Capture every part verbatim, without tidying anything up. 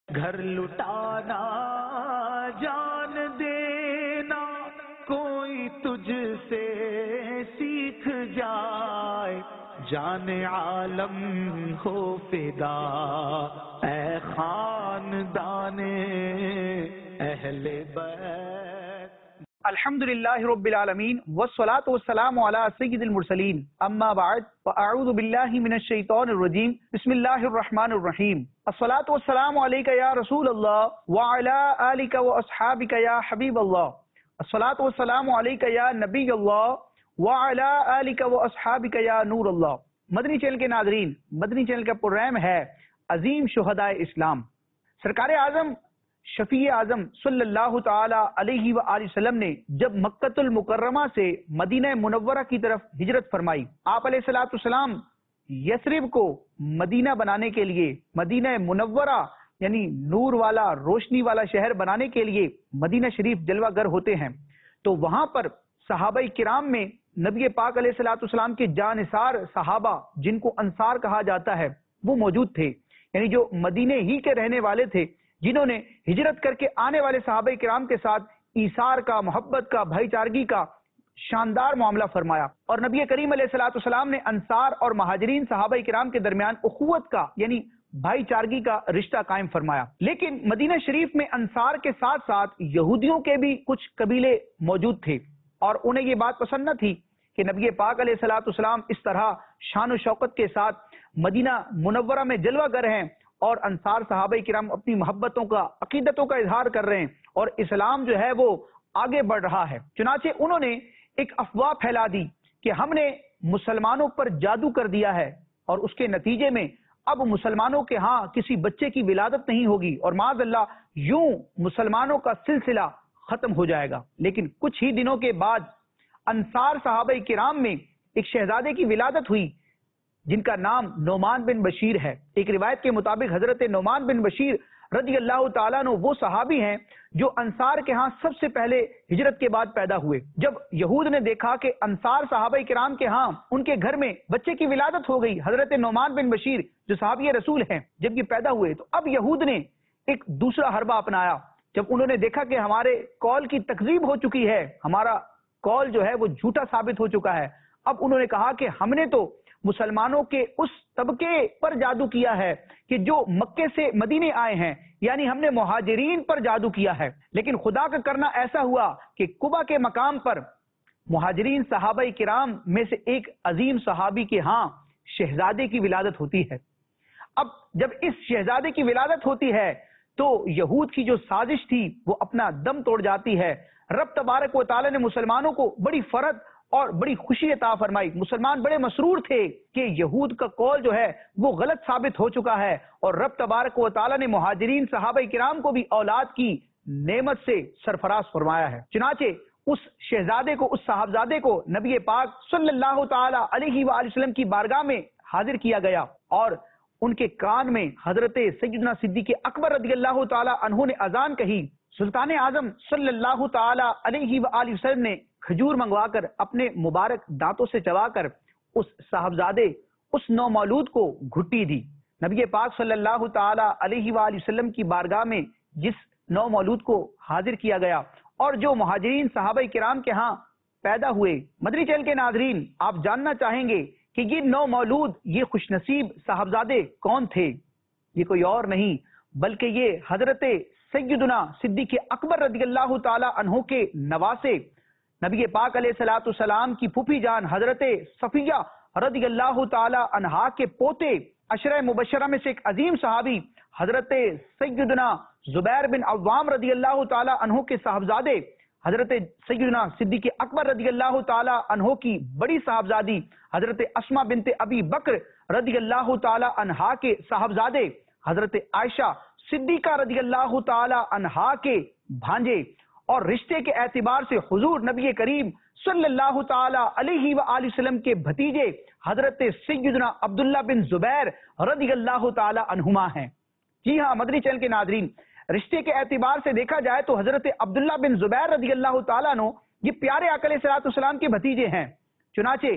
گھر لٹانا جان دینا کوئی تجھ سے سیکھ جائے، جان عالم ہو فدا اے خاندان اہل بیت۔ الحمدللہ رب العالمین والصلاة والسلام علی سید المرسلین، اما بعد فاعوذ باللہ من الشیطان الرجیم، بسم اللہ الرحمن الرحیم۔ الصلاة والسلام علیک یا رسول اللہ وعلی آلک واصحابک یا حبیب اللہ، الصلاة والسلام علیک یا نبی اللہ وعلی آلک واصحابک یا نور اللہ۔ مدنی چینل کے ناظرین، مدنی چینل کا پروگرام ہے عظیم شہداء اسلام۔ سرکار اعظم شفیع اعظم صلی اللہ تعالی علیہ وآلہ وسلم نے جب مکۃ المکرمہ سے مدینہ منورہ کی طرف ہجرت فرمائی، آپ علیہ الصلوۃ والسلام یثرب کو مدینہ بنانے کے لیے، مدینہ منورہ یعنی نور والا روشنی والا شہر بنانے کے لیے مدینہ شریف جلوہ گر ہوتے ہیں، تو وہاں پر صحابہ کرام میں نبی پاک علیہ الصلوۃ والسلام کے جانثار صحابہ جن کو انصار کہا جاتا ہے وہ موجود تھے، یعنی جو مدینہ ہی کے رہنے والے تھے، جنہوں نے ہجرت کر کے آنے والے صحابہ کرام کے ساتھ ایثار کا، محبت کا، بھائی چارگی کا شاندار معاملہ فرمایا، اور نبی کریم علیہ الصلوۃ والسلام نے انصار اور مہاجرین صحابہ کرام کے درمیان اخوت کا یعنی بھائی چارگی کا رشتہ قائم فرمایا۔ لیکن مدینہ شریف میں انصار کے ساتھ ساتھ یہودیوں کے بھی کچھ قبیلے موجود تھے، اور انہیں یہ بات پسند نہ تھی کہ نبی پاک علیہ الصلوۃ والسلام اس طرح شان و شوکت کے ساتھ مدینہ منورہ میں جلوہ گر ہیں، اور انصار صحابہ کرام اپنی محبتوں کا، عقیدتوں کا اظہار کر رہے ہیں، اور اسلام جو ہے وہ آگے بڑھ رہا ہے۔ چنانچہ انہوں نے ایک افواہ پھیلا دی کہ ہم نے مسلمانوں پر جادو کر دیا ہے، اور اس کے نتیجے میں اب مسلمانوں کے ہاں کسی بچے کی ولادت نہیں ہوگی، اور معاذ اللہ یوں مسلمانوں کا سلسلہ ختم ہو جائے گا۔ لیکن کچھ ہی دنوں کے بعد انصار صحابہ کرام میں ایک شہزادے کی ولادت ہوئی جن کا نام نعمان بن بشیر ہے۔ ایک روایت کے مطابق حضرت نعمان بن بشیر رضی اللہ تعالیٰ عنہ وہ صحابی ہیں جو انصار کے ہاں سب سے پہلے ہجرت کے بعد پیدا ہوئے۔ جب یہود نے دیکھا کہ انصار صحابہ کرام کے ہاں ان کے گھر میں بچے کی ولادت ہو گئی، حضرت نعمان بن بشیر جو صحابی رسول ہیں جب یہ پیدا ہوئے، تو اب یہود نے ایک دوسرا حربہ اپنایا۔ جب انہوں نے دیکھا کہ ہمارے قول کی تکذیب ہو چکی ہے، ہمارا قول جو ہے وہ جھوٹا ثابت ہو چکا ہے، اب انہوں نے کہا کہ ہم نے تو مسلمانوں کے اس طبقے پر جادو کیا ہے کہ جو مکے سے مدینے آئے ہیں، یعنی ہم نے مہاجرین پر جادو کیا ہے۔ لیکن خدا کا کرنا ایسا ہوا کہ قبا کے مقام پر مہاجرین صحابہ کرام میں سے ایک عظیم صحابی کے ہاں شہزادے کی ولادت ہوتی ہے۔ اب جب اس شہزادے کی ولادت ہوتی ہے تو یہود کی جو سازش تھی وہ اپنا دم توڑ جاتی ہے۔ رب تبارک و تعالی نے مسلمانوں کو بڑی فرحت اور بڑی خوشی عطا فرمائی۔ مسلمان بڑے مسرور تھے کہ یہود کا قول جو ہے وہ غلط ثابت ہو چکا ہے، اور رب تبارک و تعالی نے مہاجرین صحابہ کرام کو بھی اولاد کی نعمت سے سرفراز فرمایا ہے۔ چنانچہ اس شہزادے کو، اس صاحبزادے کو نبی پاک صلی اللہ تعالی علیہ وآلہ وسلم کی بارگاہ میں حاضر کیا گیا، اور ان کے کان میں حضرت سیدنا صدیق اکبر رضی اللہ تعالی عنہ نے اذان کہی۔ سلطان اعظم صلی اللہ تعالی علیہ وآلہ وسلم نے کھجور منگوا کر اپنے مبارک دانتوں سے چبا کر اس صاحبزادے، اس نو مولود کو گھٹی دی۔ نبی پاک صلی اللہ تعالی علیہ وآلہ وسلم کی بارگاہ میں جس نو مولود کو حاضر کیا گیا اور جو مہاجرین صحابہ کرام کے ہاں پیدا ہوئے، مدنی چینل کے ناظرین آپ جاننا چاہیں گے کہ یہ نو مولود، یہ خوش نصیب صاحبزادے کون تھے؟ یہ کوئی اور نہیں بلکہ یہ حضرت سیدنا صدیق اکبر رضی اللہ تعالی عنہ کے نواسے، نبی پاک علیہ الصلوۃ والسلام کی پھوپھی جان حضرت صفیہ رضی اللہ تعالی عنہا کے پوتے، عشرہ مبشرہ میں سے ایک عظیم صحابی حضرت سیدنا زبیر بن عوام رضی اللہ تعالی عنہ کے صاحبزادے، حضرت سیدنا صدیق اکبر رضی اللہ تعالی عنہ کی بڑی صاحبزادی حضرت اسماء بنت ابی بکر رضی اللہ تعالی عنہا کے صاحبزادے، حضرت عائشہ صدیقہ رضی اللہ تعالی عنہا کے بھانجے، اور رشتے کے اعتبار سے حضور نبی کریم صلی اللہ تعالی علیہ وآلہ وسلم کے بھتیجے حضرت سیدنا عبداللہ بن زبیر رضی اللہ تعالی عنہما ہیں۔ جی ہاں مدنی چینل کے ناظرین، رشتے کے اعتبار سے دیکھا جائے تو حضرت عبداللہ بن زبیر رضی اللہ تعالیٰ عنہ یہ پیارے آقا علیہ الصلوۃ والسلام کے بھتیجے ہیں۔ چنانچہ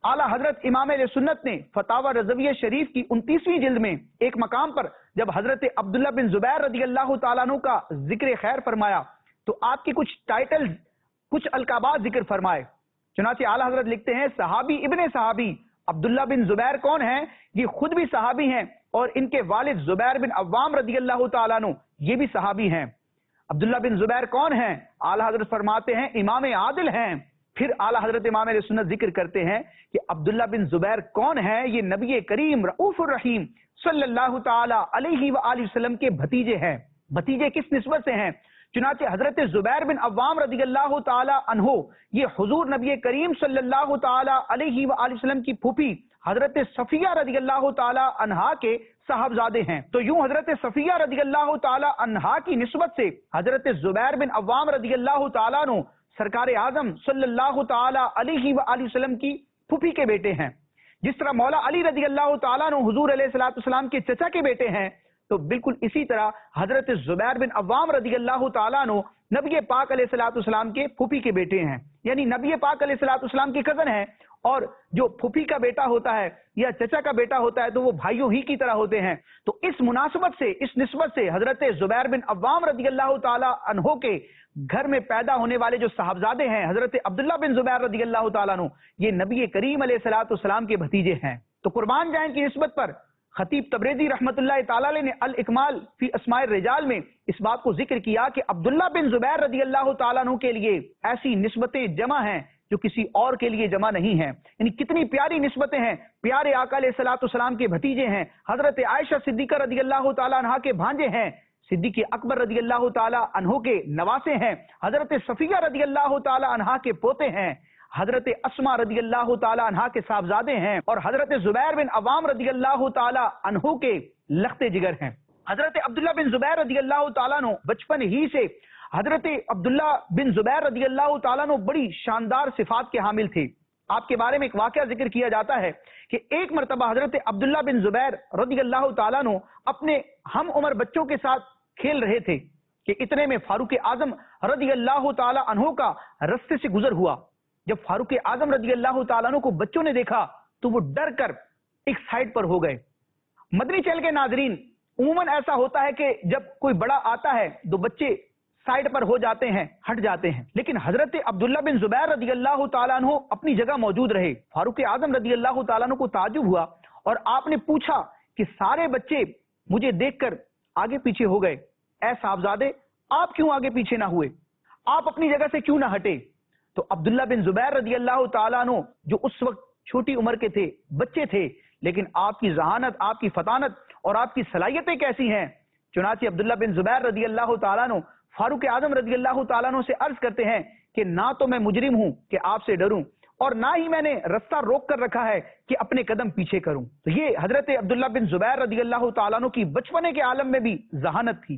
आला हजरत इमाम अहले सुन्नत ने फतावा रज़विय्या शरीफ की उनतीसवीं जिल्द में एक मकाम पर जब हजरत अब्दुल्ला बिन जुबैर रदी अल्लाह तआला अन्हु का जिक्र खैर फरमाया तो आपके कुछ टाइटल, कुछ अलकाबात जिक्र फरमाए। चुनांचे आला हजरत लिखते हैं, सहाबी इब्ने सहाबी अब्दुल्ला बिन जुबैर कौन है? ये खुद भी सहाबी हैं और इनके वालिद जुबैर बिन अव्वाम रदी अल्लाह तआला अन्हु ये भी सहाबी हैं। अब्दुल्ला बिन जुबैर कौन है? आला हजरत फरमाते हैं इमाम आदिल हैं। फिर आला हजरत इमाम अहले सुन्नत जिक्र करते हैं कि अब्दुल्ला बिन जुबैर कौन है? ये नबी करीम रऊफुर रहीम सल्लल्लाहु ताला अलैहि व आलिहि वसल्लम के भतीजे हैं। भतीजे किस निस्बत से हैं? चुनांचे हजरत जुबैर बिन अव्वाम रदी अल्लाह ताला अन्हो ये हुजूर नबी करीम सल्लल्लाहु ताला अलैहि व आलिहि वसल्लम की फूफी हजरत सफिया रदी अल्लाह ताला अन्हा के साहबजादे हैं। तो यूं हजरत सफिया रदी अल्लाह ताला अन्हा की निस्बत से हजरत जुबैर बिन अव्वाम रदी अल्लाह ताला अन्हु सरकार आजम सल्लल्लाहु ताला अलैहि व आलिहि वसल्लम की फूफी के बेटे हैं। जिस तरह मौला अली रदी अल्लाह ताला अन्हु हुजूर अलैहिस्सलातु वस्सलाम के चचा के बेटे हैं, तो बिल्कुल इसी तरह हजरत जुबैर बिन अव्वाम रदी अल्लाह ताला अन्हु नबी पाक अलैहिस्सलातु वस्सलाम के फूफी के बेटे हैं, यानी नबी पाक अलैहिस्सलातु वस्सलाम के कजन हैं। और जो फूफी का बेटा होता है या चचा का बेटा होता है तो वो भाइयों ही की तरह होते हैं। तो इस मुनासबत से, इस निस्बत से हजरत जुबैर बिन अव्वाम रदी अल्लाह ताला अन्हो के घर में पैदा होने वाले जो साहबजादे हैं हजरत अब्दुल्ला बिन जुबैर रदी अल्लाह ताला अन्हु ये नबी करीम अलैहिस्सलातु वस्सलाम के भतीजे हैं। तो कुर्बान जाए की निस्बत पर खतीब तबरेज़ी रहमतुल्लाह ताला अलैह ने अल इकमाल फी अस्माए रिजाल में इस बात को जिक्र किया कि अब्दुल्ला बिन जुबैर रदी अल्लाह ताला अन्हु के लिए ऐसी निस्बतें जमा हैं जो किसी और के लिए जमा नहीं है। यानी कितनी प्यारी निस्बतें हैं, प्यारे आका अलैहिस्सलातु वस्सलाम के भतीजे हैं, हजरत आयशा सिद्दीका रदी अल्लाह ताला अन्हा के भांजे हैं, सिद्दीक अकबर रदी अल्लाह ताला अन्हु के नवासे हैं, हजरत सफिया रदी अल्लाह ताला अन्हा के पोते हैं, हजरत अस्मा रदी अल्लाह ताला अन्हा के साहबजादे हैं और हजरत जुबैर बिन अवाम रदी अल्लाह ताला अन्हु के लखते जिगर हैं। हजरत अब्दुल्ला बिन जुबैर रदी अल्लाह ताला अन्हु बचपन ही से हजरत अब्दुल्ला बिन जुबैर रदी अल्लाह ताला अन्हु बड़ी शानदार सिफात के हामिल थे। आपके बारे में एक वाकया जिक्र किया जाता है कि एक मरतबा हजरत अब्दुल्ला बिन जुबैर रदी अल्लाह ताला अन्हु अपने हम उम्र बच्चों के साथ खेल रहे थे कि इतने में फारूक आजम रदी अल्लाह ताला अन्हु का रस्ते से गुजर हुआ। जब फारूक आजम रदी अल्लाह ताला अन्हु को बच्चों ने देखा तो वो डर कर एक साइड पर हो गए। मदनी चैनल के नाजरीन, उमूमन ऐसा होता है कि जब कोई बड़ा आता है तो बच्चे साइड पर हो जाते हैं, हट जाते हैं, लेकिन हजरत अब्दुल्ला बिन जुबैर रदी अल्लाह ताला अन्हु अपनी जगह मौजूद रहे। फारूक आजम रदी अल्लाह ताला अन्हु को ताज्जुब हुआ और आपने पूछा कि सारे बच्चे मुझे देखकर आगे पीछे हो गए, ऐ साहबजादे आप क्यों आगे पीछे ना हुए, आप अपनी जगह से क्यों ना हटे? तो अब्दुल्ला बिन जुबैर रदी अल्लाह ताला अन्हु जो उस वक्त छोटी उम्र के थे, बच्चे थे, लेकिन आपकी जहानत, आपकी फतानत और आपकी सलाहियतें कैसी हैं। चुनांचे अब्दुल्ला बिन जुबैर रदी अल्लाह ताला अन्हु फारूक आजम रदी अल्लाह ताला अन्हु से अर्ज करते हैं कि ना तो मैं मुजरिम हूं कि आपसे डरूं और ना ही मैंने रास्ता रोक कर रखा है कि अपने कदम पीछे करूं। तो ये हजरत अब्दुल्ला बिन जुबैर रदी अल्लाह ताला अन्हु की बचपने के आलम में भी जहानत थी।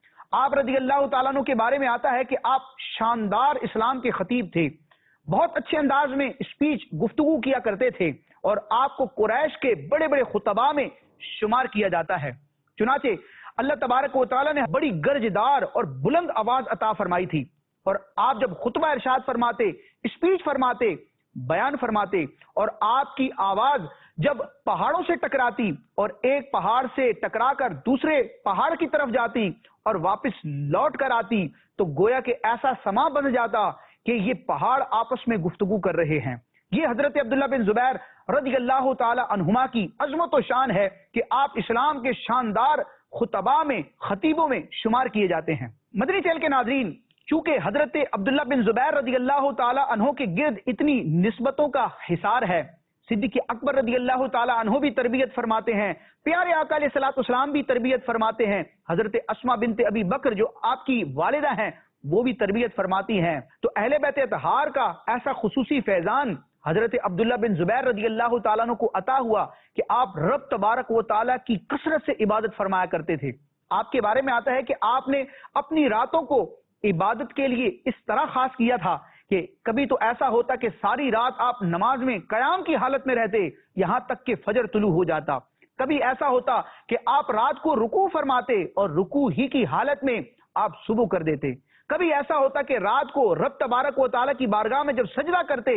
आप रदी अल्लाह ताला अन्हु के बारे में आता है कि आप शानदार इस्लाम के खतीब थे, बहुत अच्छे अंदाज में स्पीच गुफ्तगू किया करते थे और आपको कुरैश के बड़े बड़े खुतबा में शुमार किया जाता है। चुनांचे अल्लाह तबारक व तआला ने बड़ी गर्जदार और बुलंद आवाज अता फरमाई थी और आप जब खुतबा इरशाद फरमाते, स्पीच फरमाते, बयान फरमाते और आपकी आवाज जब पहाड़ों से टकराती और एक पहाड़ से टकराकर दूसरे पहाड़ की तरफ जाती और वापस लौट कर आती तो गोया कि ऐसा समा बन जाता कि ये पहाड़ आपस में गुफ्तगू कर रहे हैं। ये हजरत अब्दुल्ला बिन जुबैर रदी अल्लाह ताला अन्हुमा की अजमत व शान है कि आप इस्लाम के शानदार खुतबा में, खतीबों में शुमार किए जाते हैं। मदनी चैनल के नाजरीन, चूंकि हजरत अब्दुल्ला बिन जुबैर रदी अल्लाह ताला अन्हु के गिर्द इतनी निस्बतों का हिसार है, सिद्दीक अकबर रदी अल्लाह ताला अन्हु भी तरबियत फरमाते हैं, प्यारे आका अलैहिस्सलातु वस्सलाम भी तरबियत फरमाते हैं, हजरत अस्मा बिनत अबी बकर जो आपकी वालिदा हैं वो भी तरबियत फरमाती हैं। तो अहले बैत अतहार का ऐसा खुसूसी फैजान हजरत अब्दुल्ला बिन जुबैर रदी अल्लाह ताला अन्हु को अता हुआ कि आप रब तबारक व ताला की कसरत से इबादत फरमाया करते थे। आपके बारे में आता है कि आपने अपनी रातों को इबादत के लिए इस तरह खास किया था कि कभी तो ऐसा होता कि सारी रात आप नमाज में कयाम की हालत में रहते, यहां तक कि फजर तुलू हो जाता। कभी ऐसा होता कि आप रात को रुकू फरमाते और रुकू ही की हालत में आप सुबह कर देते। कभी ऐसा होता कि रात को रब तबारक व तआला की बारगाह में जब सजदा करते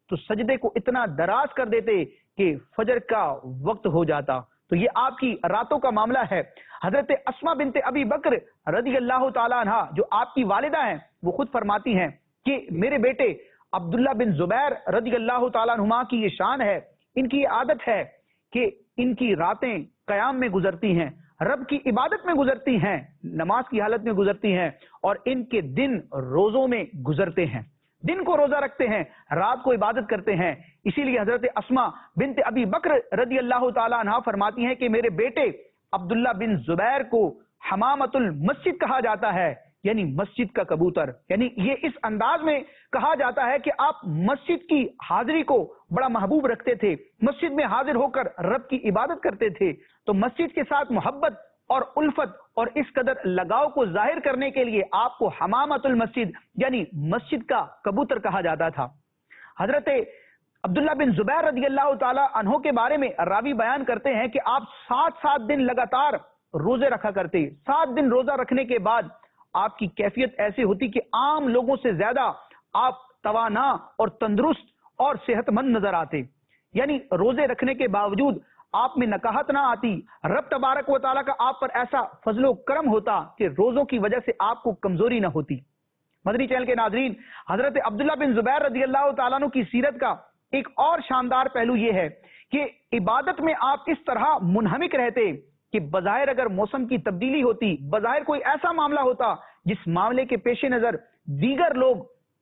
تو سجدے کو اتنا دراز کر دیتے کہ فجر کا وقت ہو جاتا۔ تو یہ آپ کی راتوں کا معاملہ ہے۔ حضرت اسما بنت ابی بکر رضی اللہ تعالیٰ عنہ جو آپ کی والدہ ہیں، وہ خود فرماتی ہیں کہ میرے بیٹے عبداللہ بن زبیر رضی اللہ تعالیٰ عنہما کی یہ شان ہے، ان کی عادت ہے کہ ان کی راتیں قیام میں گزرتی ہیں، رب کی عبادت میں گزرتی ہیں، نماز کی حالت میں گزرتی ہیں، اور ان کے دن روزوں میں گزرتے ہیں، دن کو روزہ رکھتے ہیں، رات کو عبادت کرتے ہیں۔ اسی لیے حضرت اسما بنت ابی بکر رضی اللہ تعالیٰ عنہ فرماتی ہیں کہ میرے بیٹے عبداللہ بن زبیر کو حمامت المسجد کہا جاتا ہے، یعنی مسجد کا کبوتر۔ یعنی یہ اس انداز میں کہا جاتا ہے کہ آپ مسجد کی حاضری کو بڑا محبوب رکھتے تھے، مسجد میں حاضر ہو کر رب کی عبادت کرتے تھے۔ تو مسجد کے ساتھ محبت اور الفت اور اس قدر لگاؤ کو ظاہر کرنے کے لیے آپ کو حمامت المسجد یعنی مسجد کا کبوتر کہا جاتا تھا۔ حضرت عبداللہ بن زبیر رضی اللہ تعالی عنہ کے بارے میں راوی بیان کرتے ہیں کہ آپ سات سات دن لگاتار روزے رکھا کرتے، سات دن روزہ رکھنے کے بعد آپ کی کیفیت ایسی ہوتی کہ عام لوگوں سے زیادہ آپ توانا اور تندرست اور صحت مند نظر آتے۔ یعنی روزے رکھنے کے باوجود آپ میں نکاہت نہ آتی، رب تبارک و تعالیٰ کا آپ پر ایسا فضل و کرم ہوتا کہ روزوں کی وجہ سے آپ کو کمزوری نہ ہوتی۔ مدنی چینل کے ناظرین، حضرت عبداللہ بن زبیر رضی اللہ تعالیٰ عنہ کی سیرت کا ایک اور شاندار پہلو یہ ہے کہ عبادت میں آپ اس طرح منہمک رہتے کہ بظاہر اگر موسم کی تبدیلی ہوتی، بظاہر کوئی ایسا معاملہ ہوتا جس معاملے کے پیش نظر دیگر لوگ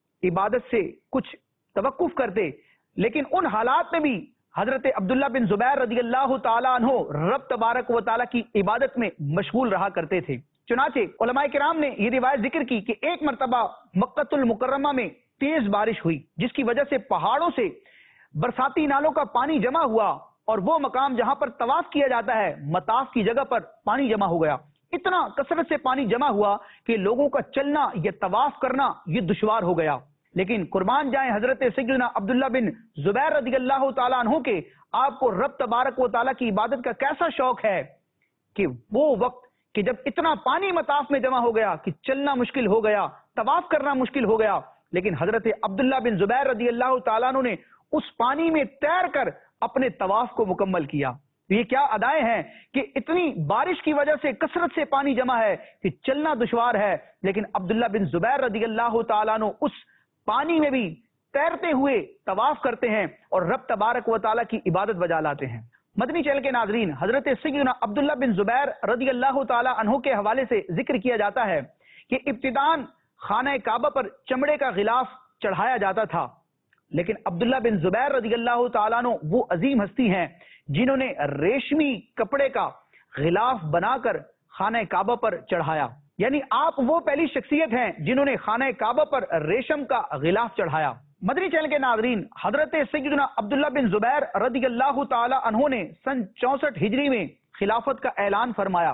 عبادت سے کچھ توقف کرتے، لیکن ان حالات میں بھی حضرت عبداللہ بن زبیر رضی اللہ تعالیٰ عنہ رب تبارک و تعالیٰ کی عبادت میں مشغول رہا کرتے تھے۔ چنانچہ علماء کرام نے یہ روایت ذکر کی کہ ایک مرتبہ مکہ المکرمہ میں تیز بارش ہوئی، جس کی وجہ سے پہاڑوں سے برساتی نالوں کا پانی جمع ہوا، اور وہ مقام جہاں پر طواف کیا جاتا ہے، مطاف کی جگہ پر پانی جمع ہو گیا۔ اتنا کثرت سے پانی جمع ہوا کہ لوگوں کا چلنا یا طواف کرنا یہ دشوار ہو گیا۔ لیکن قربان جائیں حضرت سیدنا عبداللہ بن زبیر رضی اللہ تعالیٰ عنہ کے، آپ کو رب تبارک و تعالیٰ کی عبادت کا کیسا شوق ہے کہ وہ وقت کہ جب اتنا پانی مطاف میں جمع ہو گیا کہ چلنا مشکل ہو گیا، طواف کرنا مشکل ہو گیا، لیکن حضرت عبداللہ بن زبیر رضی اللہ تعالیٰ عنہ نے اس پانی میں تیر کر اپنے طواف کو مکمل کیا۔ یہ کیا ادائیں ہیں کہ اتنی بارش کی وجہ سے کثرت سے پانی جمع ہے کہ چلنا دشوار ہے، لیکن عبداللہ بن زبیر رضی اللہ تعالیٰ عنہ اس پانی میں بھی تیرتے ہوئے طواف کرتے ہیں اور رب تبارک و تعالیٰ کی عبادت بجا لاتے ہیں۔ مدنی چینل کے ناظرین، حضرت سیدنا عبداللہ بن زبیر رضی اللہ تعالیٰ عنہ کے حوالے سے ذکر کیا جاتا ہے کہ ابتداءً خانہ کعبہ پر چمڑے کا غلاف چڑھایا جاتا تھا، لیکن عبداللہ بن زبیر رضی اللہ تعالیٰ عنہ وہ عظیم ہستی ہیں جنہوں نے ریشمی کپڑے کا غلاف بنا کر خانہ کعبہ پر چڑھایا۔ یعنی آپ وہ پہلی شخصیت ہیں جنہوں نے خانہ کعبہ پر ریشم کا غلاف چڑھایا۔ مدنی چینل کے ناظرین، حضرت سیدنا عبداللہ بن زبیر رضی اللہ تعالی عنہ نے سن چونسٹھ ہجری میں خلافت کا اعلان فرمایا،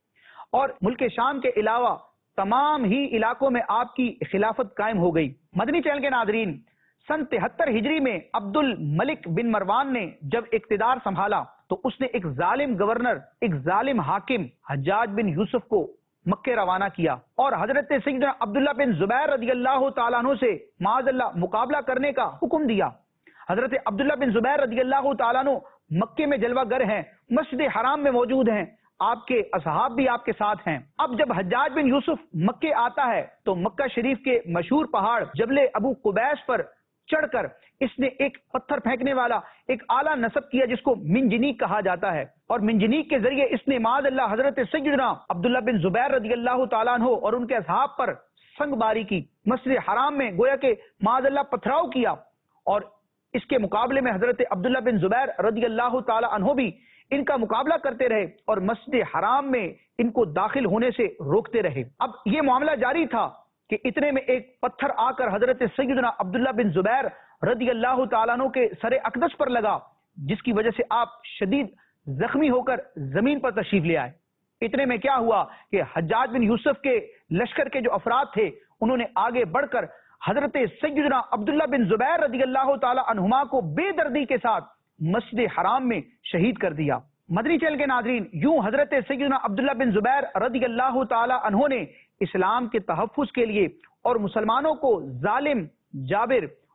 اور ملک شام کے علاوہ تمام ہی علاقوں میں آپ کی خلافت قائم ہو گئی۔ مدنی چینل کے ناظرین، سن تہتر ہجری میں عبد الملک بن مروان نے جب اقتدار سنبھالا تو اس نے ایک ظالم گورنر، ایک ظالم حاکم حجاج بن یوسف کو مکے روانہ کیا، اور حضرت سیدنا عبداللہ بن زبیر رضی اللہ تعالیٰ عنہ سے معاذ اللہ مقابلہ کرنے کا حکم دیا۔ حضرت عبداللہ بن زبیر رضی اللہ تعالیٰ عنہ مکے میں جلوہ گر ہیں، مسجد حرام میں موجود ہیں، آپ کے اصحاب بھی آپ کے ساتھ ہیں۔ اب جب حجاج بن یوسف مکے آتا ہے تو مکہ شریف کے مشہور پہاڑ جبل ابو قبیس پر چڑھ کر اس نے ایک پتھر پھینکنے والا ایک آلہ نصب کیا جس کو منجنیق کہا جاتا ہے، اور منجنیق کے ذریعے اس نے معاذ اللہ حضرت سیدنا عبداللہ بن زبیر رضی اللہ تعالیٰ عنہ اور ان کے اصحاب پر سنگ باری کی، مسجد حرام میں گویا کہ معاذ اللہ پتھراؤ کیا، اور اس کے مقابلے میں حضرت عبداللہ بن زبیر رضی اللہ تعالیٰ عنہ بھی ان کا مقابلہ کرتے رہے اور مسجد حرام میں ان کو داخل ہونے سے روکتے رہے۔ اب یہ معاملہ جاری تھا کہ اتنے میں ایک پتھر آ کر حضرت سیدنا عبداللہ بن زبیر رضی اللہ تعالیٰ عنہ کے سر اقدس پر لگا، جس کی وجہ سے آپ شدید زخمی ہو کر زمین پر تشریف لے آئے۔ اتنے میں کیا ہوا کہ حجاج بن یوسف کے لشکر کے جو افراد تھے انہوں نے آگے بڑھ کر حضرت سیدنا عبداللہ بن زبیر رضی اللہ تعالیٰ عنہما کو بے دردی کے ساتھ مسجد حرام میں شہید کر دیا۔ مدنی چینل کے ناظرین، یوں حضرت سیدنا عبداللہ بن زبیر رضی اللہ تعالیٰ عنہ نے اسلام کے تحفظ کے لیے اور مسلمانوں کو ظالم جابر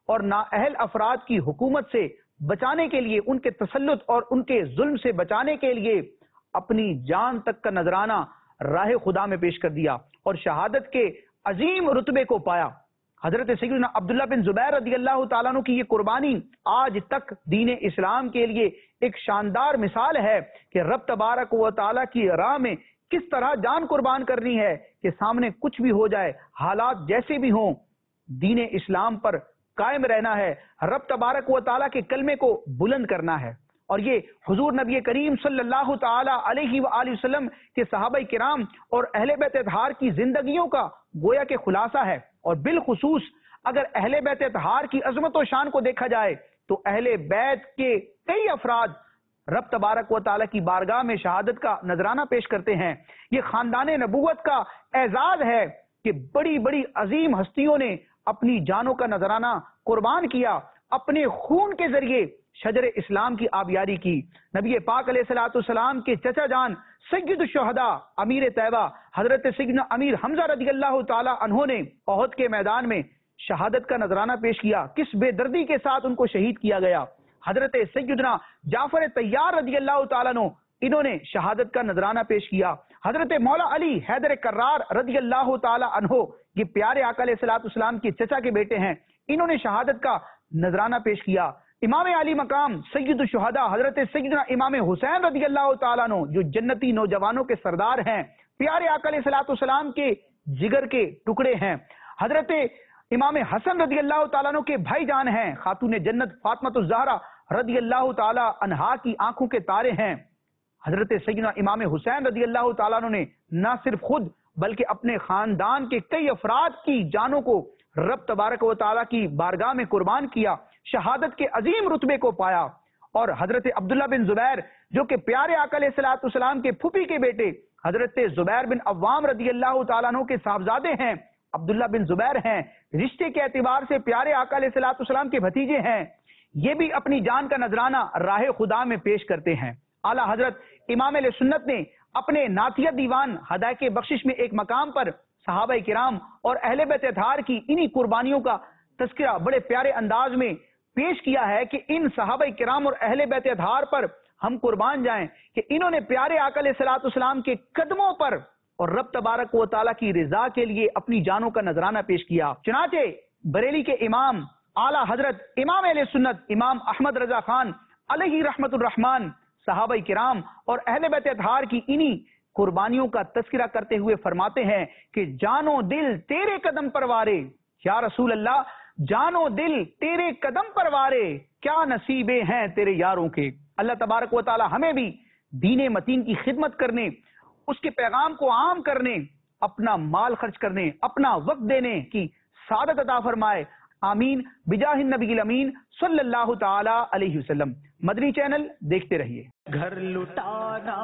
اور نااہل افراد کی حکومت سے بچانے کے لیے، ان کے تسلط اور ان کے ظلم سے بچانے کے لیے اپنی جان تک کا نذرانہ راہ خدا میں پیش کر دیا اور شہادت کے عظیم رتبے کو پایا۔ حضرت سیدنا عبداللہ بن زبیر رضی اللہ تعالیٰ عنہ کی یہ قربانی آج تک دین اسلام کے لیے ایک شاندار مثال ہے کہ رب تبارک و تعالیٰ کی راہ میں کس طرح جان قربان کرنی ہے کہ سامنے کچھ بھی ہو جائے، حالات جیسے بھی ہوں، دین اسلام پر قائم رہنا ہے، رب تبارک و تعالیٰ کے کلمے کو بلند کرنا ہے۔ اور یہ حضور نبی کریم صلی اللہ تعالی علیہ وآلہ وسلم کے صحابہ کرام اور اہل بیت اطہار کی زندگیوں کا گویا کہ خلاصہ ہے۔ اور بالخصوص اگر اہل بیت اطہار کی عظمت و شان کو دیکھا جائے تو اہل بیت کے کئی افراد رب تبارک و تعالیٰ کی بارگاہ میں شہادت کا نذرانہ پیش کرتے ہیں۔ یہ خاندان نبوت کا اعزاز ہے کہ بڑی بڑی عظیم ہستیوں نے اپنی جانوں کا نذرانہ قربان کیا، اپنے خون کے ذریعے شجر اسلام کی آبیاری کی۔ نبی پاک علیہ الصلوۃ والسلام کے چچا جان سید الشہداء امیر طیبہ حضرت سیدنا امیر حمزہ رضی اللہ تعالی عنہ نے احد کے میدان میں شہادت کا نذرانہ پیش کیا۔ کس بے دردی کے ساتھ ان کو شہید کیا گیا۔ حضرت سیدنا جعفر طیار رضی اللہ تعالیٰ عنہ انہوں نے شہادت کا نذرانہ پیش کیا۔ حضرت مولا علی حیدر کرار رضی اللہ تعالی عنہ یہ پیارے آقا علیہ الصلوۃ والسلام کے چچا کے بیٹے ہیں، انہوں نے شہادت کا نذرانہ پیش کیا۔ امام علی مقام سید الشہداء حضرت سیدنا امام حسین رضی اللہ تعالیٰ عنہ جو جنتی نوجوانوں کے سردار ہیں، پیارے آقا علیہ الصلوۃ والسلام کے جگر کے ٹکڑے ہیں۔ حضرت امام حسن رضی اللہ تعالیٰ عنہ کے بھائی جان ہیں، خاتون جنت فاطمہ الزہرا رضی اللہ تعالیٰ عنہا کی آنکھوں کے تارے ہیں۔ حضرت سیدنا امام حسین رضی اللہ تعالیٰ عنہ نے نہ صرف خود بلکہ اپنے خاندان کے کئی افراد کی جانوں کو رب تبارک و تعالیٰ کی بارگاہ میں قربان کیا، شہادت کے عظیم رتبے کو پایا۔ اور حضرت عبداللہ بن زبیر جو کہ پیارے آقا علیہ الصلوۃ والسلام کے پھوپھی کے بیٹے حضرت زبیر بن عوام رضی اللہ تعالیٰ عنہ کے صاحبزادے ہیں، عبداللہ بن زبیر ہیں، رشتے کے اعتبار سے پیارے آقا علیہ الصلوۃ والسلام کے بھتیجے ہیں، یہ بھی اپنی جان کا نذرانہ راہ خدا میں پیش کرتے ہیں۔ اعلیٰ حضرت امام علیہ سنت نے اپنے نعتیہ دیوان ہدایت بخشش میں ایک مقام پر صحابہ کرام اور اہل بیت اطہار کی انہی قربانیوں کا تذکرہ بڑے پیارے انداز میں پیش کیا ہے کہ ان صحابہ کرام اور اہل بیت اطہار پر ہم قربان جائیں کہ انہوں نے پیارے آقا علیہ الصلوۃ والسلام کے قدموں پر اور رب تبارک و تعالیٰ کی رضا کے لیے اپنی جانوں کا نذرانہ پیش کیا۔ چنانچہ بریلی کے امام اعلیٰ حضرت امام علیہ سنت امام احمد رضا خان علیہ رحمت الرحمن صحابہ کرام اور اہل بیت اطہار کی انہی قربانیوں کا تذکرہ کرتے ہوئے فرماتے ہیں کہ جان و دل تیرے قدم پروارے، یا رسول اللہ جان و دل تیرے قدم پروارے، کیا نصیبے ہیں تیرے یاروں کے۔ اللہ تبارک و تعالی ہمیں بھی دین متین کی خدمت کرنے، اس کے پیغام کو عام کرنے، اپنا مال خرچ کرنے، اپنا وقت دینے کی سعادت عطا فرمائے، آمین بجاہ النبی الامین صلی اللہ تعالی علیہ وسلم۔ مدنی چینل دیکھتے رہیے۔ گھر لٹانا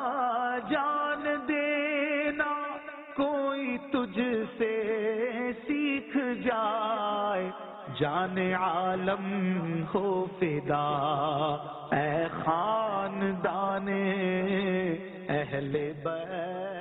جان دینا کوئی تجھ سے سیکھ جائے، جان عالم ہو فدا اے خاندان اہل بیت۔